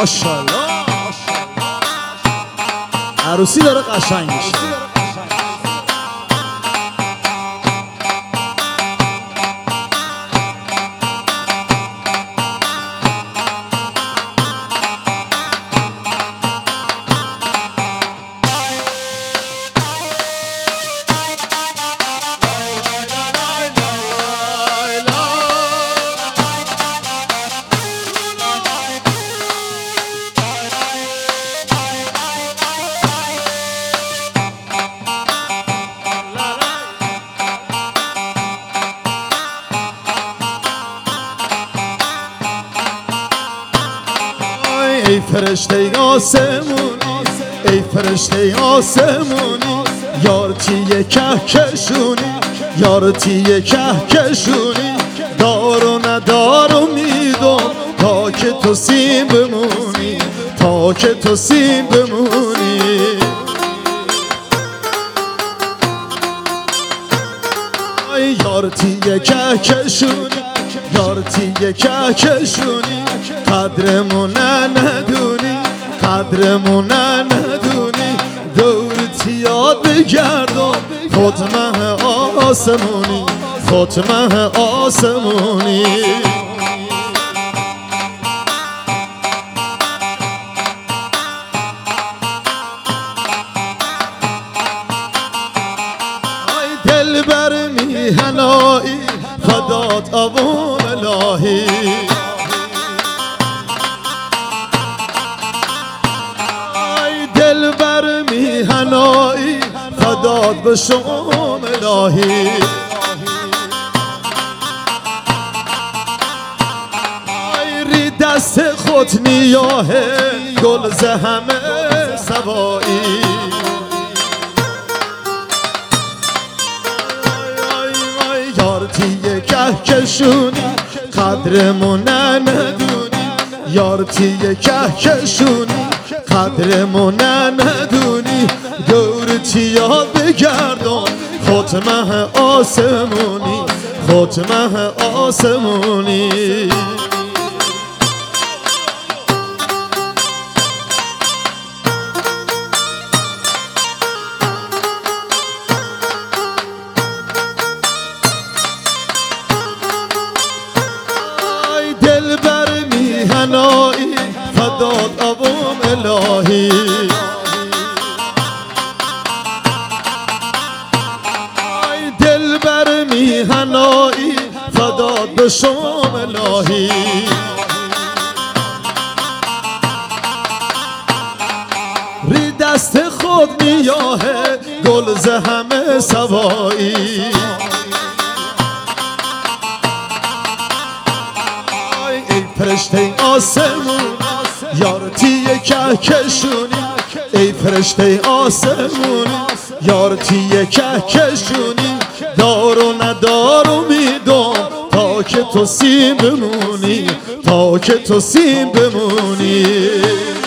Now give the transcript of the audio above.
ماشاءالله عروسی داره قشنگ میشه. ای فرشته آسمونی ای فرشته آسمونی یارتی کهکشونی یارتی کهکشونی دارو ندارو میدم تا که تو سیم بمونی تا که تو سیم بمونی یارتی کهکشونی یارتی کهکشونی قدرمون ندونی قدرمون ندونی دورتی یاد بگردم خودمه آسمونی خودمه آسمونی ای دل بر میهنایی فدات ابو الهی دل بر میهنایی فدات به شما الهی ری دست خود نیاه گل ز همه سوایی یارتی کهکشونی قدرمون ندونی یارتی کهکشونی قدرمون ندونی دورتی یاد بگردم خودمه آسمونی خودمه آسمونی ای دل بر میهنایی فدات ابوم الهی ای دل بر میهنایی فدات به شما الهی ری دست خود نیاه گل ز همه سوایی ای فرشته آسمون یارتی کهکشونی ای فرشته آسمونی یارتی کهکشونی دارو ندارو میدم تا که تو سیم بمونی تا که تو سیم بمونی